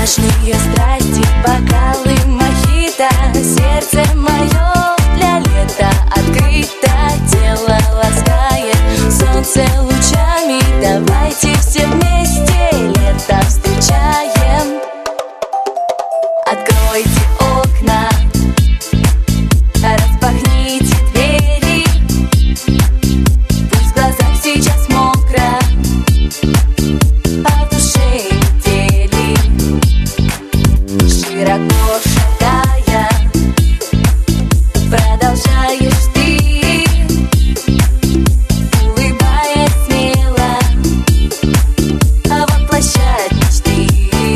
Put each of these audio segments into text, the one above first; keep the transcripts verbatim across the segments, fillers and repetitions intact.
Пляжные страсти, бокалы, мохито. Сердце мое для лета открыто. Тело ласкает солнце лучами. Давайте все вместе лето встречаем. Откройте окна, распахните двери. Пусть в глазах сейчас мокро, а в душе метели. Широко шагая, продолжаешь ты, улыбаясь смело, воплощать мечты.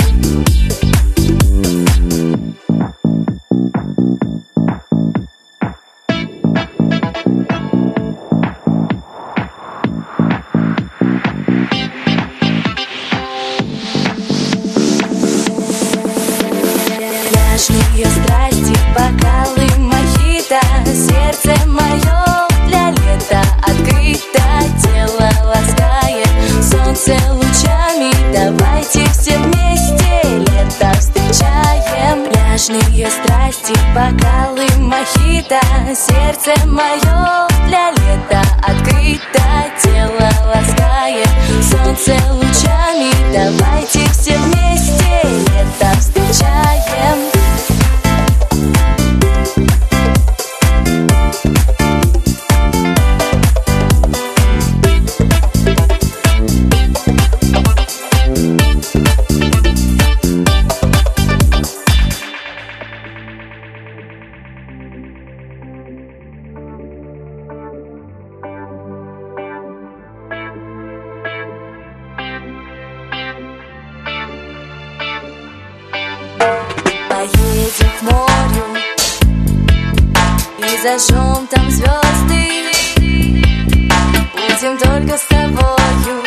Пляжные страсти, бокалы, мохито. Сердце мое для лета открыто. Тело ласкает солнце лучами. Давайте все вместе лето встречаем. Пляжные страсти, бокалы, мохито. Сердце мое для лета открыто. Тело ласкает солнце лучами. Давайте все вместе лето встречаем. Поедем к морю и зажжем там звезды. Будем только с тобою,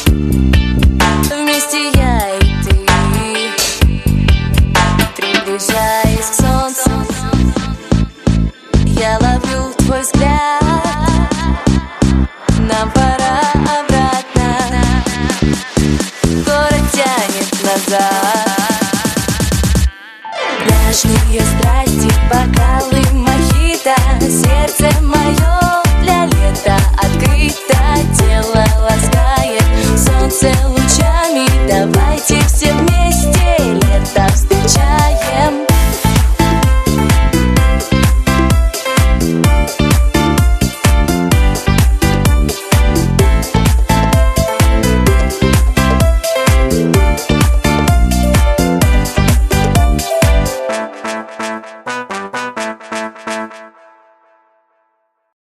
вместе я и ты. Приближаясь к солнцу, я ловлю твой взгляд. Нам пора обратно, город тянет назад. Пляжные страсти, бокалы, мохито. Сердце мое для лета